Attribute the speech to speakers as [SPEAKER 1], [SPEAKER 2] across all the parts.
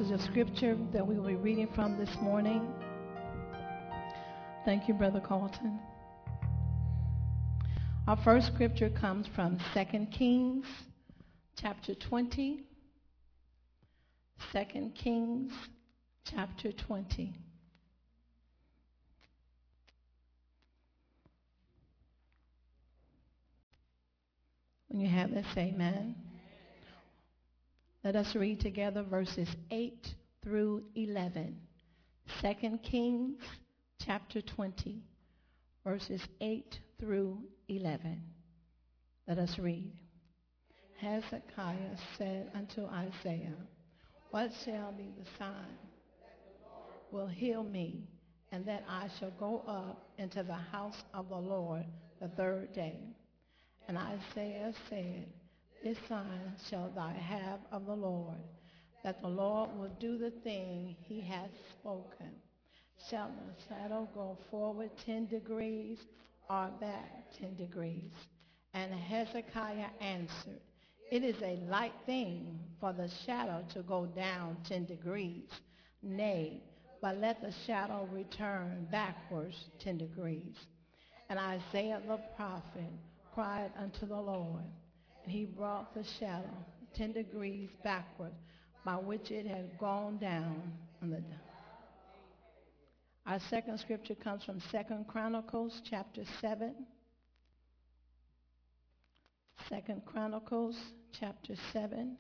[SPEAKER 1] passage of scripture that we will be reading from this morning. Thank you, Brother Carlton. Our first scripture comes from 2 Kings chapter 20. 2 Kings chapter 20. When you have this, say amen. Let us read together verses 8 through 11. 2 Kings chapter 20, verses 8 through 11. Let us read. Hezekiah said unto Isaiah, what shall be the sign will heal me, and that I shall go up into the house of the Lord the third day? And Isaiah said, this sign shall thou have of the Lord, that the Lord will do the thing he hath spoken. Shall the shadow go forward 10 degrees or back 10 degrees? And Hezekiah answered, it is a light thing for the shadow to go down 10 degrees. Nay, but let the shadow return backwards 10 degrees. And Isaiah the prophet cried unto the Lord, and he brought the shadow 10 degrees backward, by which it had gone down on the down. Our second scripture comes from 2 Chronicles chapter 7. 2 Chronicles chapter 7.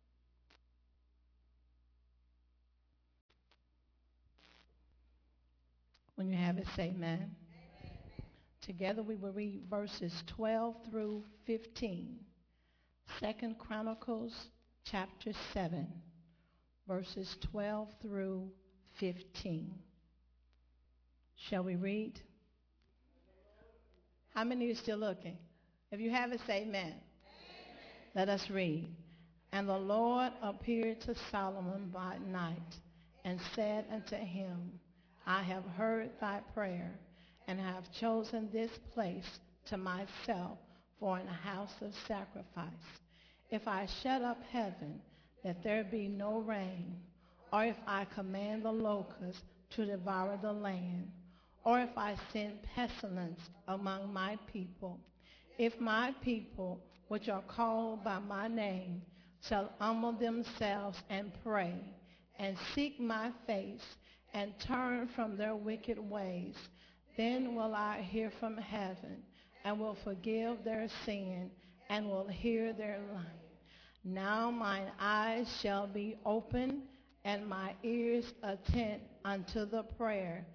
[SPEAKER 1] When you have it, say amen. Together we will read verses 12 through 15. 2 Chronicles chapter 7, verses 12 through 15. Shall we read? How many are still looking? If you have it, say amen. Amen. Let us read. And the Lord appeared to Solomon by night and said unto him, I have heard thy prayer, and have chosen this place to myself for an house of sacrifice. If I shut up heaven, that there be no rain, or if I command the locusts to devour the land, or if I send pestilence among my people, if my people, which are called by my name, shall humble themselves and pray, and seek my face, and turn from their wicked ways, then will I hear from heaven, and will forgive their sin, and will hear their land. Now mine eyes shall be open, and my ears attent unto the prayer.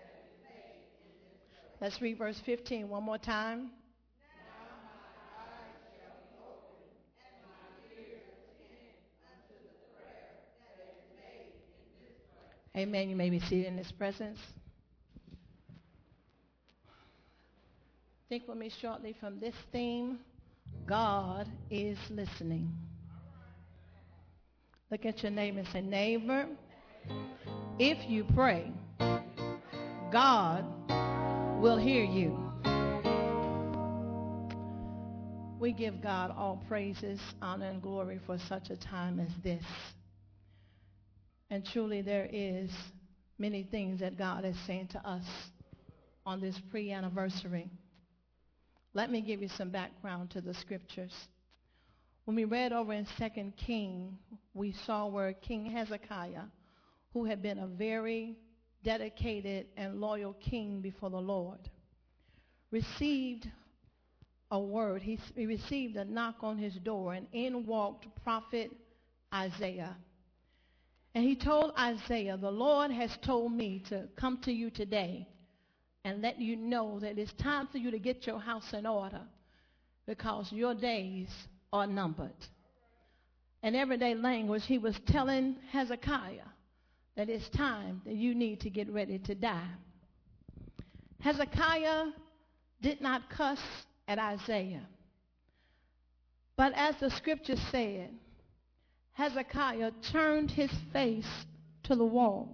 [SPEAKER 1] Let's read verse 15 one more time. Amen. You may be seated in his presence. Think with me shortly from this theme, God is listening. Look at your neighbor and say, neighbor, if you pray, God will hear you. We give God all praises, honor, and glory for such a time as this. And truly there is many things that God is saying to us on this pre-anniversary. Let me give you some background to the scriptures. When we read over in 2 Kings, we saw where King Hezekiah, who had been a very dedicated and loyal king before the Lord, received a word. He received a knock on his door, and in walked prophet Isaiah. And he told Isaiah, the Lord has told me to come to you today and let you know that it's time for you to get your house in order, because your days are numbered. In everyday language, he was telling Hezekiah that it's time that you need to get ready to die. Hezekiah did not cuss at Isaiah. But as the scripture said, Hezekiah turned his face to the wall.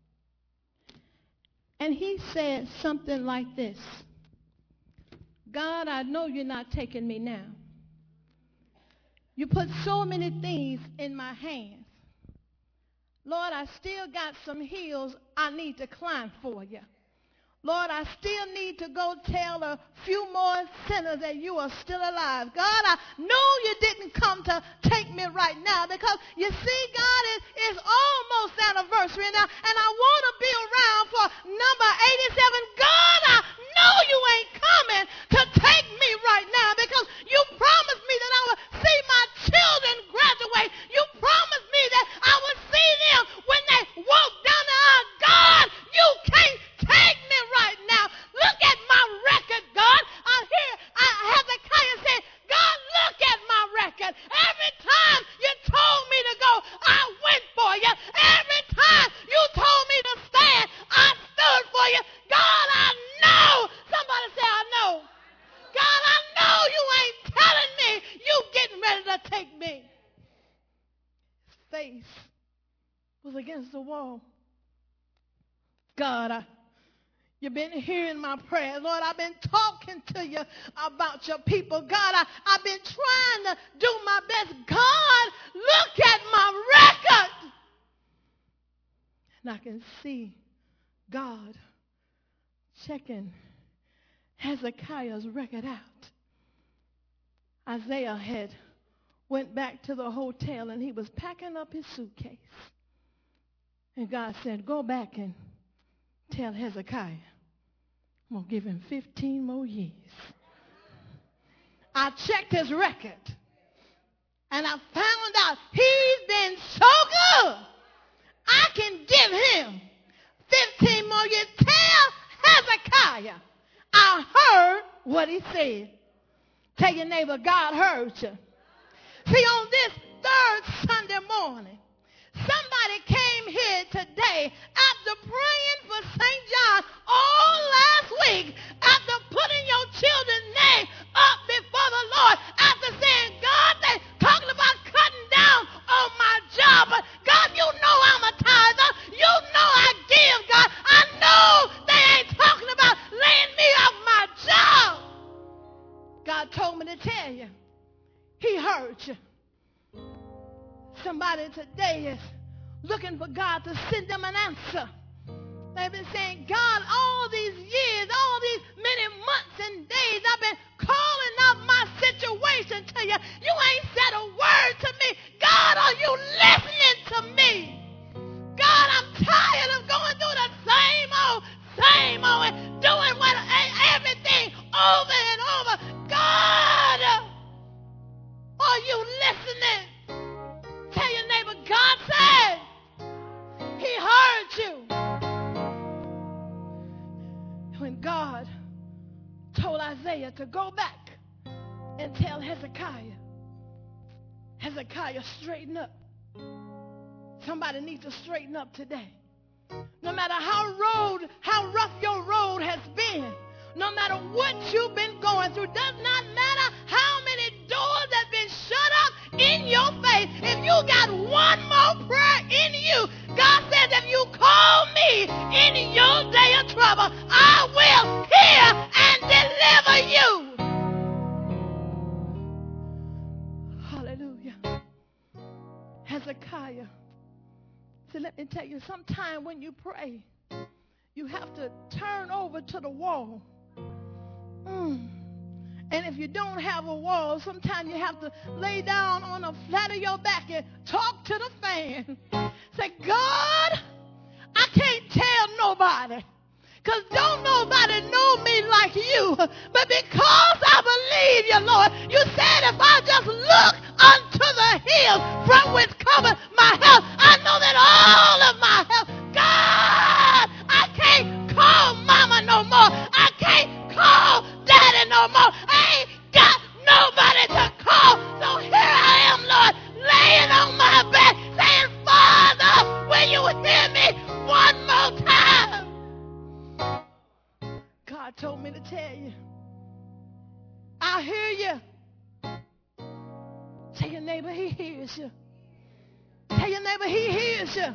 [SPEAKER 1] And he said something like this: God, I know you're not taking me now. You put so many things in my hands. Lord, I still got some hills I need to climb for you. Lord, I still need to go tell a few more sinners that you are still alive. God, I know you didn't come to take me right now because you see, God, it's almost anniversary now, and I want to be around for number 87. God, I know you ain't coming to take me right now because you promised me that I would see my children graduate. You promised me that I would see them when they walk down the aisle. God, you can't take me right now. Look at my record, God. Hezekiah said, God, look at my record. Every time you told me to go, I went for you. Every time you told me to stand, I stood for you. God, I know. Somebody say, I know. God, I know you ain't telling me you getting ready to take me. His face was against the wall. God, you've been hearing my prayers. Lord, I've been talking to you about your people. God, I've been trying to do my best. God, look at my record. And I can see God checking Hezekiah's record out. Isaiah had went back to the hotel and he was packing up his suitcase. And God said, go back and tell Hezekiah I'm going to give him 15 more years. I checked his record, and I found out he's been so good, I can give him 15 more years. Tell Hezekiah I heard what he said. Tell your neighbor, God heard you. See, on this third Sunday morning, somebody came here today after praying for St. John all last week, after putting your children's name up before the Lord, after saying, God, they talking about cutting down on my job, but God, you know I'm a tither. You know I give, God. I know they ain't talking about laying me off my job. God told me to tell you, he heard you. Somebody today is looking for God to send them an answer. They've been saying, God, all these years, all these many months and days, I've been calling out my situation to you. You ain't said a word to me. God, are you listening to me? God, I'm tired of going through the same old, and doing everything over and over. God, are you listening? Tell your neighbor, God said he heard you. When God told Isaiah to go back and tell Hezekiah, straighten up. Somebody needs to straighten up today. No matter how rough your road has been, no matter what you've been going through, does not matter how many doors have been shut up in your face. If you got one more prayer in you, God says, if you call me in your day of trouble, I will hear and deliver you. Hallelujah. Hezekiah said, let me tell you, sometime when you pray, you have to turn over to the wall. And if you don't have a wall, sometimes you have to lay down on the flat of your back and talk to the fan. Say, God, I can't tell nobody, because don't nobody know me like you. But because I believe you, Lord, you said if I just look unto the hills from which cometh my help, I know that all of my help, God, I can't call mama no more. I can't call daddy no more. I ain't got nobody to call. So here I am, Lord, laying on my back, saying, Father, will you hear me one more time? God told me to tell you, I hear you. Tell your neighbor he hears you. Tell your neighbor he hears you.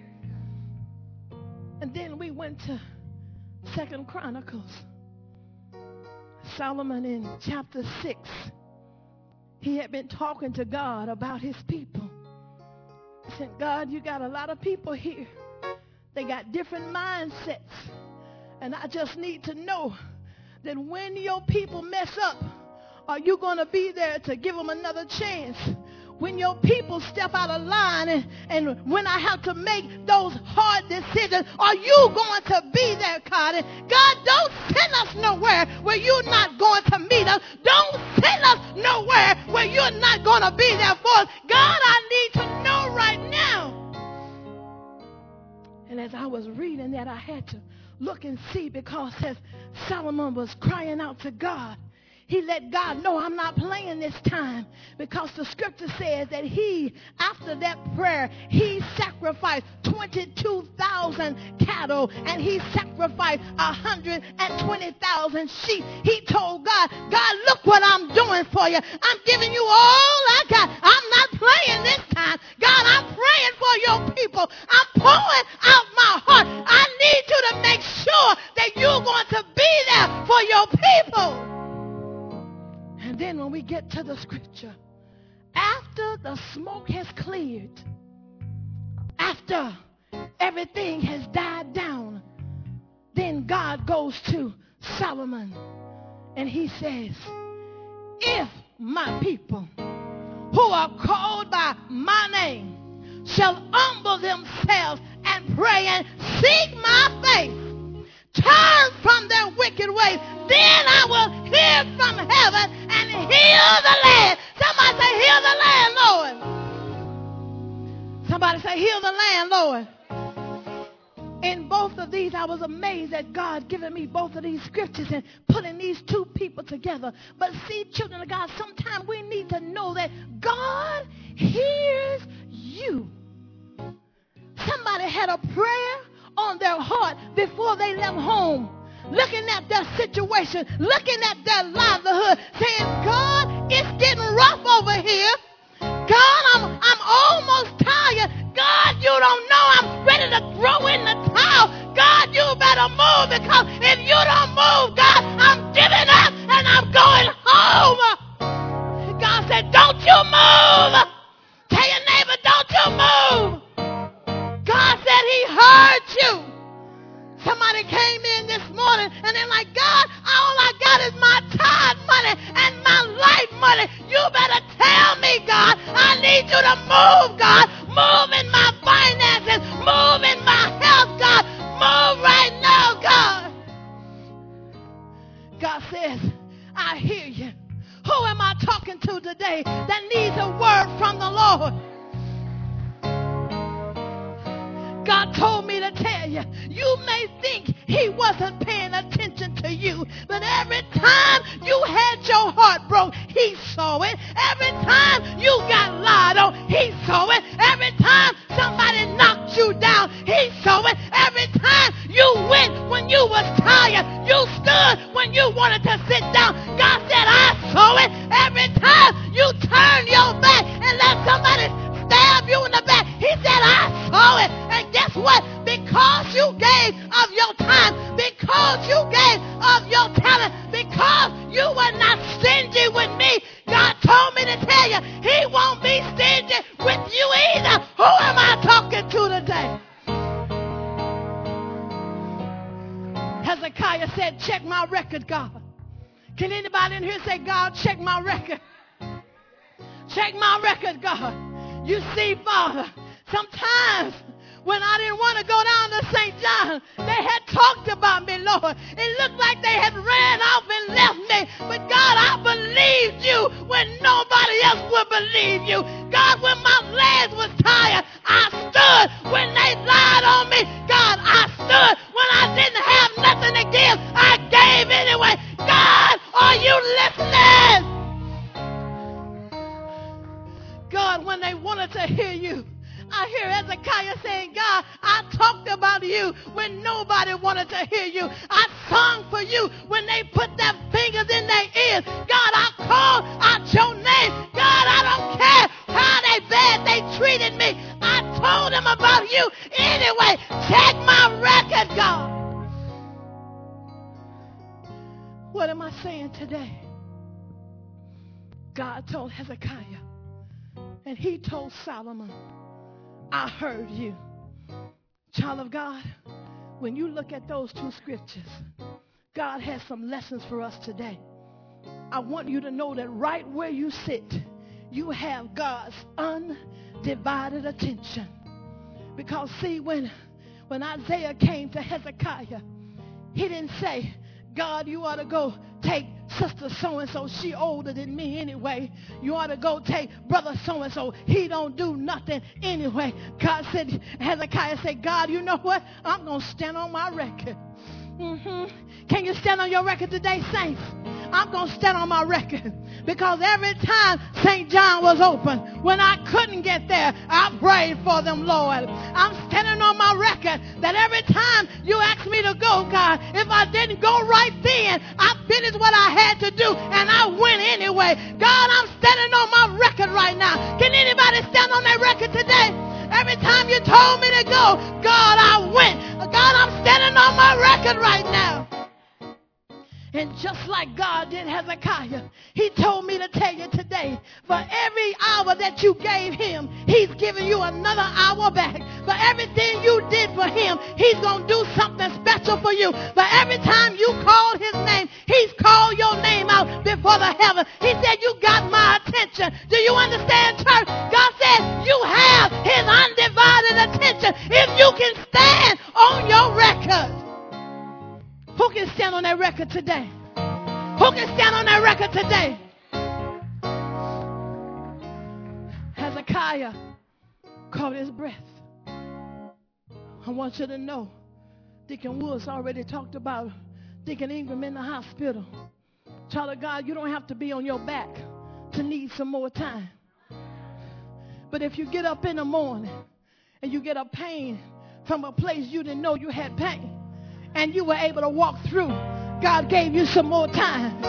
[SPEAKER 1] And then we went to 2 Chronicles. Solomon in chapter 6. He had been talking to God about his people. I said, God, you got a lot of people here. They got different mindsets. And I just need to know that when your people mess up, are you going to be there to give them another chance? When your people step out of line and when I have to make those hard decisions, are you going to be there, God? God, don't send us nowhere where you're not going to meet us. Don't send us nowhere where you're not going to be there for us. God, I need to know right now. And as I was reading that, I had to look and see, because as Solomon was crying out to God, he let God know, I'm not playing this time, because the scripture says that he, after that prayer, he sacrificed 22,000 cattle and he sacrificed 120,000 sheep. He told God, God, look what I'm doing for you. I'm giving you all I got. I'm not playing this time. God, I'm praying for your people. I'm pouring out my heart. I need you to make sure that you're going to be there for your people. And then when we get to the scripture, after the smoke has cleared, after everything has died down, then God goes to Solomon and he says, if my people who are called by my name shall humble themselves and pray and seek my face, turn from their wicked ways, then I will hear from heaven and heal the land. Somebody say, heal the land, Lord. Somebody say, heal the land, Lord. In both of these, I was amazed at God giving me both of these scriptures and putting these two people together. But see, children of God, sometimes we need to know that God hears you. Somebody had a prayer on their heart before they left home, looking at their situation, looking at their livelihood, saying, God, it's getting rough over here. God, I'm almost tired. God, you don't know I'm ready to throw in the towel. God, you better move, because if you don't move, God, I'm giving up and I'm going home. God said, don't you move. Tell your neighbor, don't you move. God said he heard you. Somebody came in this morning and they're like, God, all I got is my tithe money and my life money. You better tell me, God. I need you to move, God. Move in my finances. Move in my health, God. Move right now, God. God says, I hear you. Who am I talking to today that needs a word from the Lord? God told me to tell you, you may think he wasn't paying attention to you, but every time you had your heart broke, he saw it. Every time you got lied on, he saw it. Every time somebody knocked you down, he saw it. Every time you went when you was tired, you stood when you wanted to sit down. God said, I saw it. Every time you turned your back and let somebody stab you in the back, he said, I saw it. And guess what? Because you gave of your time, because you gave of your talent, because you were not stingy with me, God told me to tell you, he won't be stingy with you either. Who am I talking to today? Hezekiah said, check my record, God. Can anybody in here say, God, check my record? Check my record, God. You see, Father, sometimes when I didn't want to go down to St. John, they had talked about me, Lord. It looked like they had ran off and left me. But God, I believed you when nobody else would believe you. God, when my legs was tired, I stood. When they lied on me, God, I stood. When I didn't have nothing to give, I gave anyway. God, are you listening? God, when they wanted to hear you, I hear Hezekiah saying, God, I talked about you when nobody wanted to hear you. I sung for you when they put their fingers in their ears. God, I called out your name. God, I don't care how bad they treated me. I told them about you anyway. Check my record, God. What am I saying today? God told Hezekiah, and he told Solomon, I heard you. Child of God, when you look at those two scriptures, God has some lessons for us today. I want you to know that right where you sit, you have God's undivided attention. Because see, when Isaiah came to Hezekiah, he didn't say, God, you ought to go take sister so-and-so. She older than me anyway. You ought to go take brother so-and-so. He don't do nothing anyway. God said, Hezekiah said, God, you know what? I'm going to stand on my record. Can you stand on your record today, saints? I'm going to stand on my record. Because every time St. John was open, when I couldn't get there, I prayed for them, Lord. I'm standing on my record that every time you asked me to go, God, if I didn't go right then, I finished what I had to do, and I went anyway. God, I'm standing on my record right now. Can anybody stand on their record today? Every time you told me to go, God, I went. God, I'm standing on my record right now. And just like God did Hezekiah, he told me to tell you today, for every hour that you gave him, he's giving you another hour back. For everything you did for him, he's going to do something special for you. For every time you called his name, he's called your name out before the heaven. He said, you got my attention. Do you understand, church? God said, you have his undivided attention if you can stand on your record. Who can stand on that record today? Who can stand on that record today? Hezekiah caught his breath. I want you to know, Deacon Woods already talked about Deacon Ingram in the hospital. Child of God, you don't have to be on your back to need some more time. But if you get up in the morning and you get a pain from a place you didn't know you had pain, and you were able to walk through, God gave you some more time.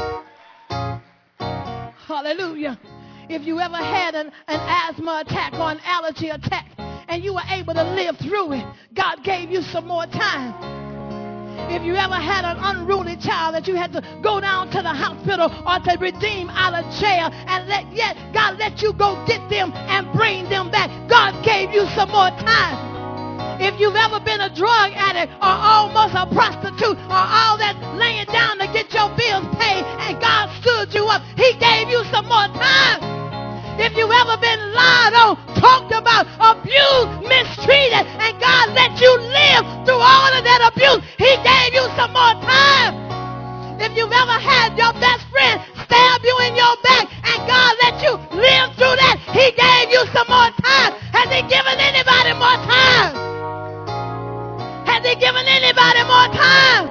[SPEAKER 1] Hallelujah. If you ever had an asthma attack or an allergy attack and you were able to live through it, God gave you some more time. If you ever had an unruly child that you had to go down to the hospital or to redeem out of jail, and yet God let you go get them and bring them back, God gave you some more time. If you've ever been a drug addict or almost a prostitute or all that laying down to get your bills paid and God stood you up, he gave you some more time. If you've ever been lied on, talked about, abused, mistreated, and God let you live through all of that abuse, he gave you some more time. If you've ever had your best friend stab you in your back and God let you live through that, he gave you some more time. Has he given anybody more time? Has he given anybody more time?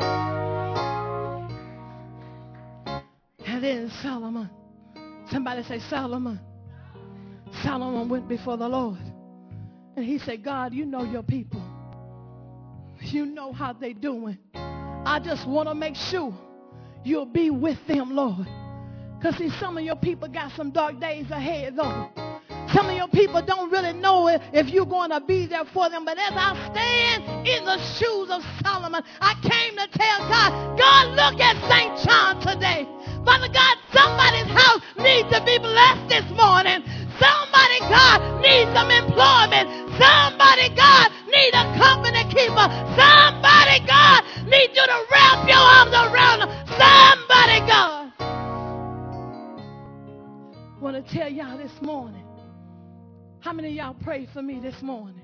[SPEAKER 1] And then Solomon, somebody say Solomon. Solomon went before the Lord. And he said, God, you know your people. You know how they doing. I just want to make sure you'll be with them, Lord. Because see, some of your people got some dark days ahead, Lord. Some of your people don't really know if you're going to be there for them. But as I stand in the shoes of Solomon, I came to tell God, God, look at St. John today. Father God, somebody's house needs to be blessed this morning. Somebody, God, needs some employment. Somebody, God, needs a company keeper. Somebody, God, needs you to wrap your arms around them. Somebody, God. I want to tell y'all this morning. How many of y'all prayed for me this morning?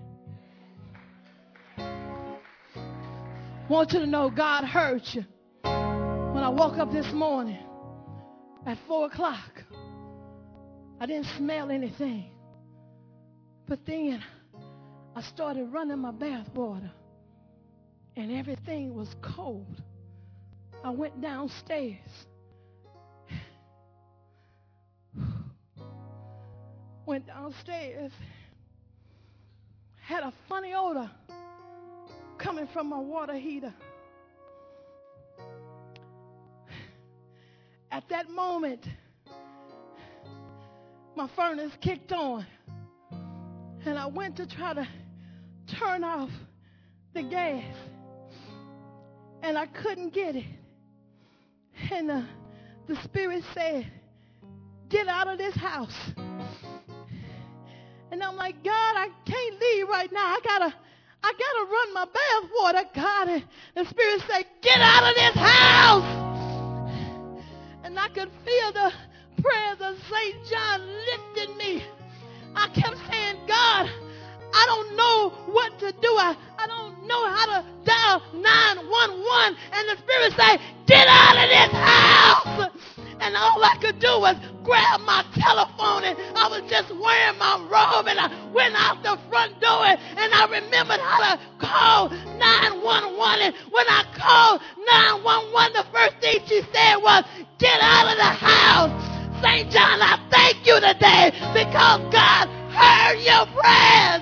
[SPEAKER 1] I want you to know God heard you. When I woke up this morning at 4 o'clock, I didn't smell anything. But then I started running my bath water and everything was cold. I went downstairs. Went downstairs, had a funny odor coming from my water heater. At that moment, my furnace kicked on, and I went to try to turn off the gas, and I couldn't get it. And the Spirit said, get out of this house. And I'm like, God, I can't leave right now. I gotta run my bath water, God. And the Spirit said, get out of this house. And I could feel the prayers of St. John lifting me. I kept saying, God, I don't know what to do. I don't know how to dial 911. And the Spirit said, get out of this house. And all I could do was grab my telephone, and I was just wearing my robe, and I went out the front door, and I remembered how to call 911. And when I called 911, the first thing she said was, get out of the house. St. John, I thank you today because God heard your prayers.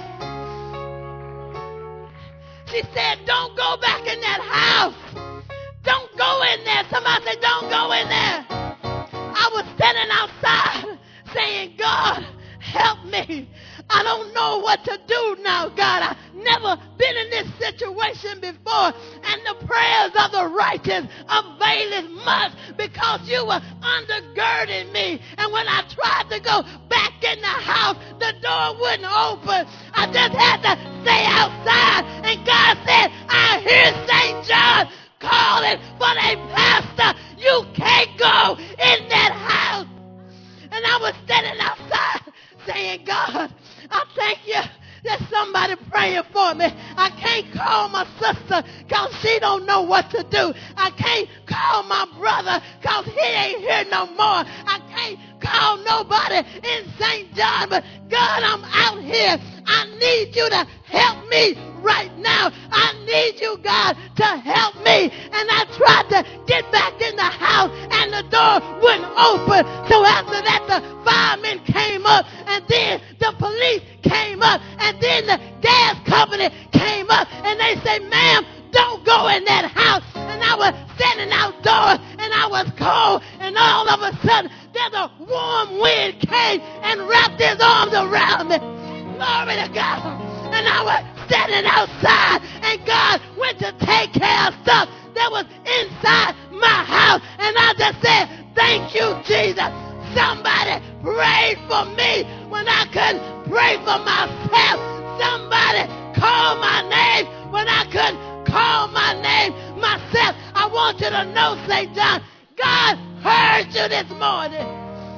[SPEAKER 1] She said, don't go back in that house. Don't go in there. Somebody said, don't go in there. I was standing outside saying, God, help me. I don't know what to do now, God. I've never been in this situation before. And the prayers of the righteous availeth much because you were undergirding me. And when I tried to go back in the house, the door wouldn't open. I just had to stay outside. And God said, I hear St. John calling for a pastor. You can't go in that house. And I was standing outside saying, God, I thank you. There's somebody praying for me. I can't call my sister because she don't know what to do. I can't call my brother because he ain't here no more. I can't call nobody in St. John, but God, I'm out here. I need you to help me right now. I need you, God, to help me. And I tried to get back in the house, and the door wouldn't open. So after that, the firemen came up, and then the police came up, and then the gas company came up, and they said, ma'am, don't go in that house. And I was standing outdoors, and I was cold, and all of a sudden, there's a warm wind came and wrapped his arms around me. Glory to God. And I was standing outside, and God went to take care of stuff that was inside my house. And I just said, thank you, Jesus. Somebody prayed for me when I couldn't pray for myself. Somebody called my name when I couldn't call my name myself. I want you to know, St. John, God heard you this morning.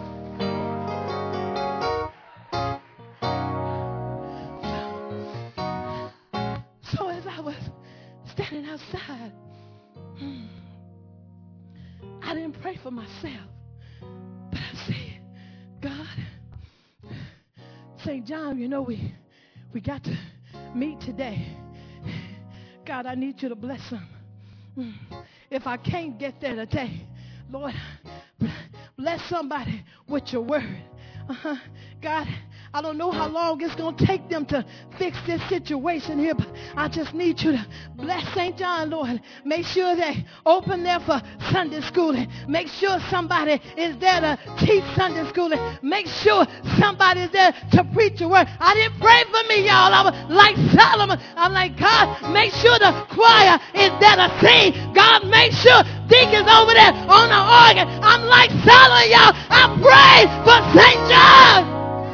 [SPEAKER 1] So as I was standing outside, I didn't pray for myself, but I said, God, St. John, you know, we got to meet today. God, I need you to bless him. If I can't get there today, Lord, bless somebody with your word. God, I don't know how long it's going to take them to fix this situation here, but I just need you to bless St. John, Lord. Make sure they open there for Sunday school. Make sure somebody is there to teach Sunday school. Make sure somebody is there to preach your word. I didn't pray for me, y'all. I was like Solomon. I'm like, God, make sure the choir is there to sing. God, make sure deacons over there on the organ. I'm like Solomon, y'all. I prayed for St. John.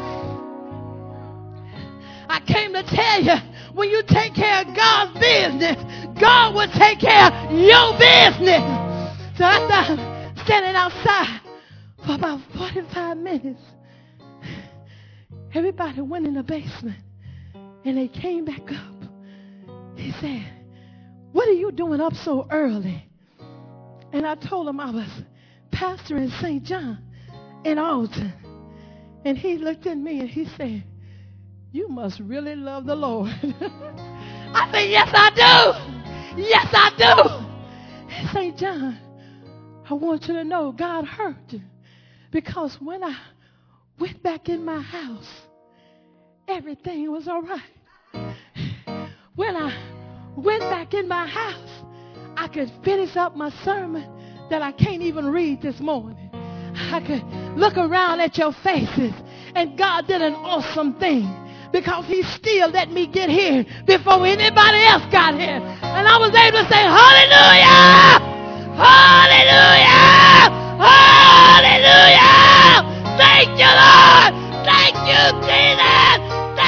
[SPEAKER 1] I came to tell you, when you take care of God's business, God will take care of your business. So after I'm standing outside for about 45 minutes, everybody went in the basement, and they came back up. He said, what are you doing up so early? And I told him I was pastoring St. John in Alton. And he looked at me and he said, you must really love the Lord. I said, yes, I do. Yes, I do. And St. John, I want you to know God heard you. Because when I went back in my house, everything was all right. When I went back in my house, I could finish up my sermon that I can't even read this morning. I could look around at your faces, and God did an awesome thing because he still let me get here before anybody else got here. And I was able to say, hallelujah! Hallelujah! Hallelujah! Thank you, Lord! Thank you, Jesus!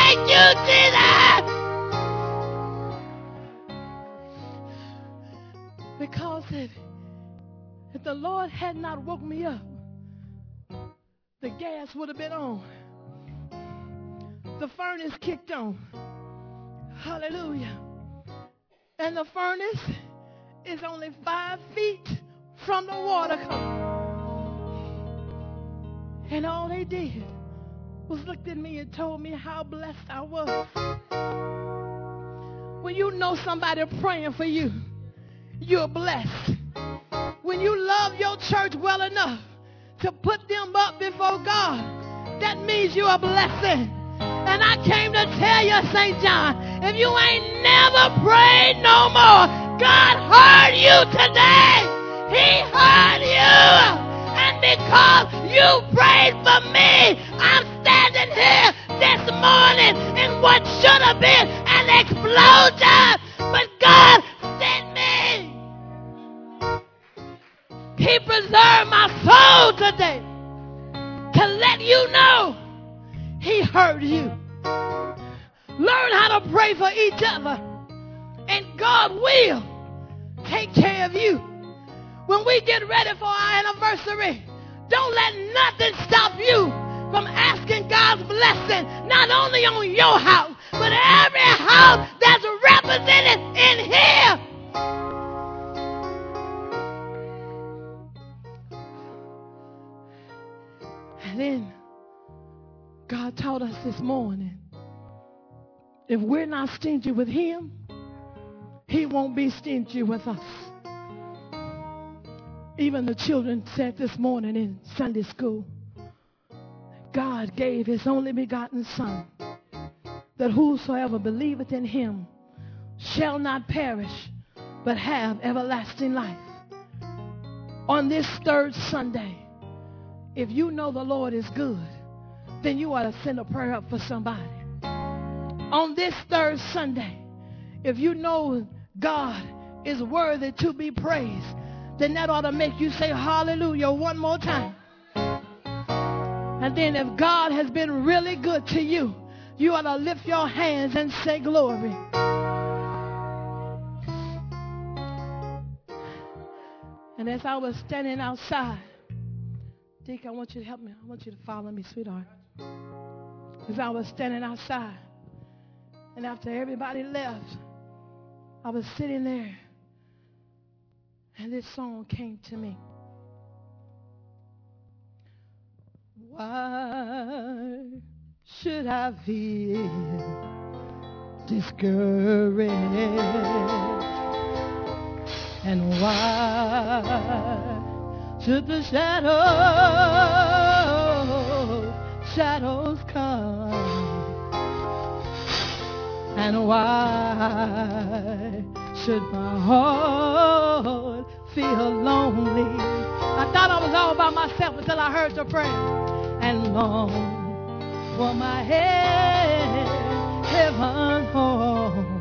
[SPEAKER 1] Because if the Lord had not woke me up, the gas would have been on. The furnace kicked on. Hallelujah. And the furnace is only 5 feet from the water column. And all they did was looked at me and told me how blessed I was. When you know somebody praying for you, you're blessed. When you love your church well enough to put them up before God, that means you're a blessing. And I came to tell you, St. John, if you ain't never prayed no more, God heard you today. He heard you. And because you prayed for me, I'm standing here this morning in what should have been an explosion. But God sent me. He preserved my soul today to let you know He heard you. Learn how to pray for each other, and God will take care of you. When we get ready for our anniversary, don't let nothing stop you from asking God's blessing, not only on your house, but every house that's represented in here. And then God taught us this morning, if we're not stingy with Him, He won't be stingy with us. Even the children said this morning in Sunday school, God gave His only begotten Son, that whosoever believeth in Him shall not perish, but have everlasting life. On this third Sunday, if you know the Lord is good, then you ought to send a prayer up for somebody. On this third Sunday, if you know God is worthy to be praised, then that ought to make you say hallelujah one more time. And then if God has been really good to you, you ought to lift your hands and say glory. And as I was standing outside, Dick, I want you to help me. I want you to follow me, sweetheart. As I was standing outside, and after everybody left, I was sitting there, and this song came to me. Why should I feel discouraged? And why should the shadows come? And why should my heart feel lonely? I thought I was all by myself until I heard your prayer. And long for my heaven home,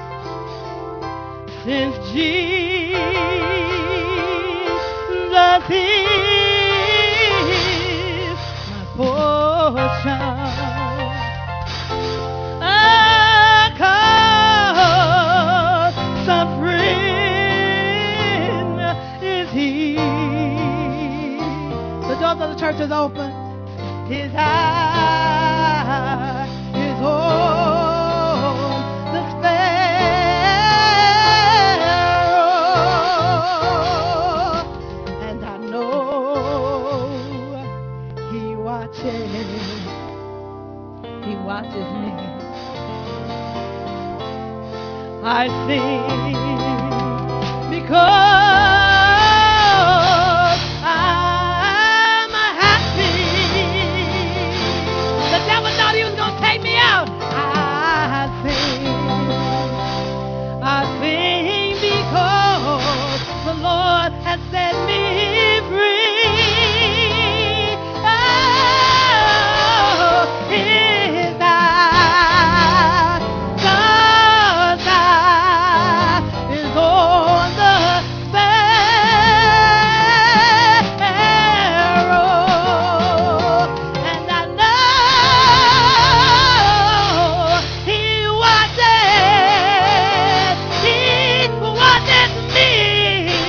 [SPEAKER 1] since Jesus is my portion. The doors of the church is open. His eye is on the sparrow, and I know He watches me. I sing because set me free. Oh, His eye, God's eye is on the sparrow, and I know He watches me.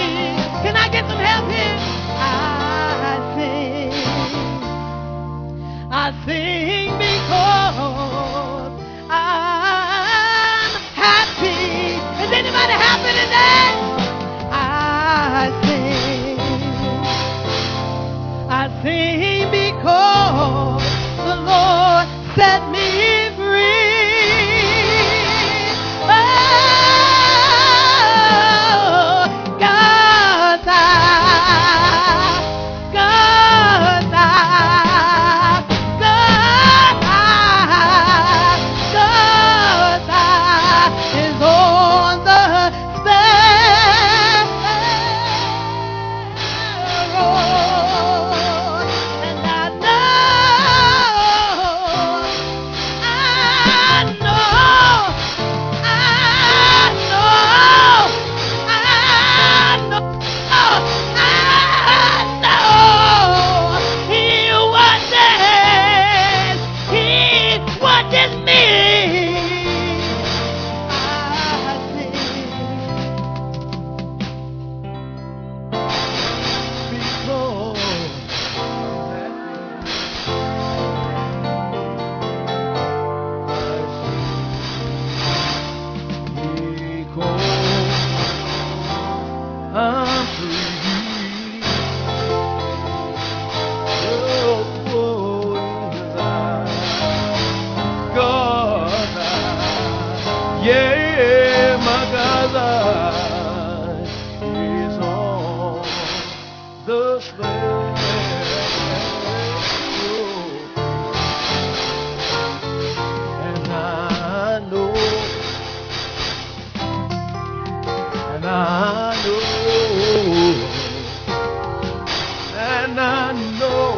[SPEAKER 2] and I know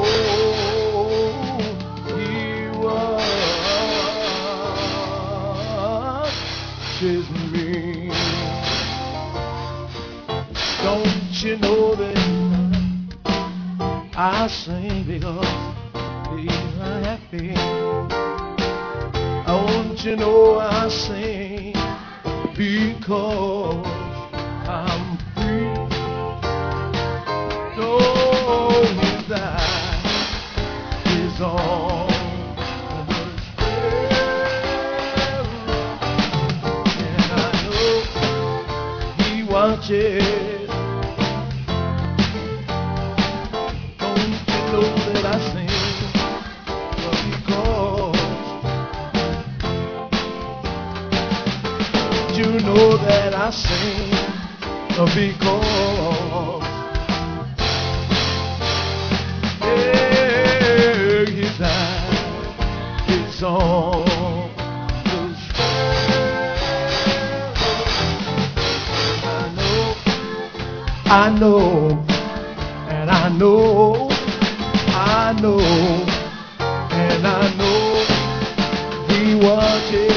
[SPEAKER 2] he watches me. Don't you know that I sing because he's happy? Don't you know I sing because I'm free? No, his eye is on the sparrow, and I know he watches. Don't you know that I sing because you know that I sing because his eye is on the sparrow. I know, and I know, I know, and I know he watches.